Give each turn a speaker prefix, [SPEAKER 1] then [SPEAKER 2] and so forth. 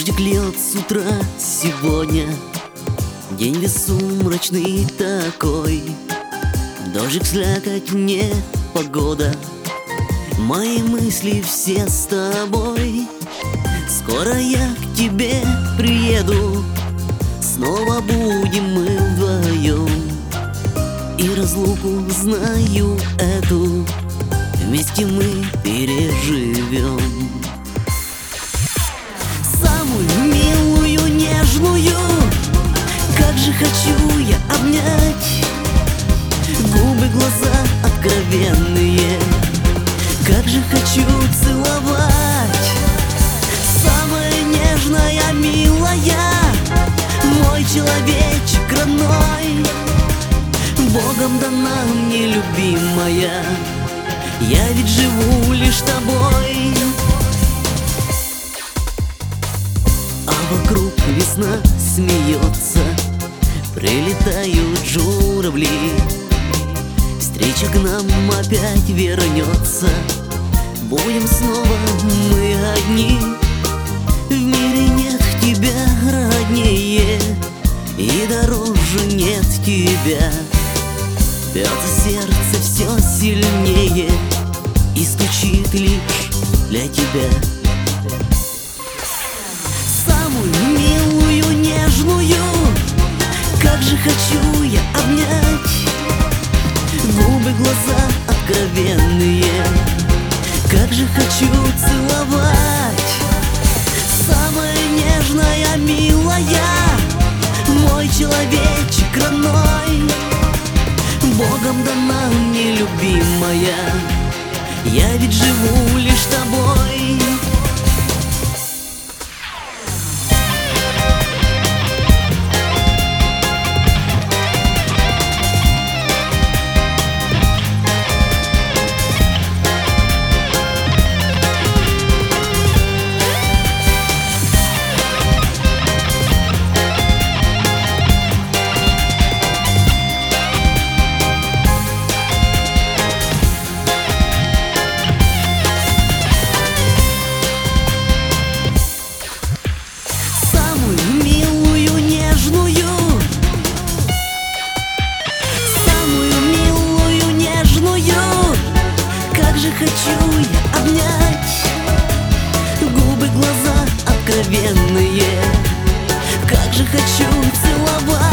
[SPEAKER 1] Дождик льет с утра сегодня, день весь сумрачный такой. Дождик, слякоть, не погода, мои мысли все с тобой. Скоро я к тебе приеду, снова будем мы вдвоем. И разлуку, знаю эту, вместе мы переживем. Самую милую, нежную, как же хочу я обнять. Губы, глаза откровенные, как же хочу целовать. Самая нежная, милая, мой человечек родной, Богом дана мне любимая, я ведь живу лишь тобой. А вокруг весна смеется, прилетают журавли. Встреча к нам опять вернется, будем снова мы одни. В мире нет тебя роднее, и дороже нет тебя. Бьется сердце все сильнее и стучит лишь для тебя. Самую милую, нежную, как же хочу я обнять. Губы, глаза откровенные, как же хочу целовать. Самая нежная, милая, мой человечек родной, Богом дана мне любимая, я ведь живу лишь тобой. Хочу я обнять. Губы, глаза откровенные, как же хочу целовать.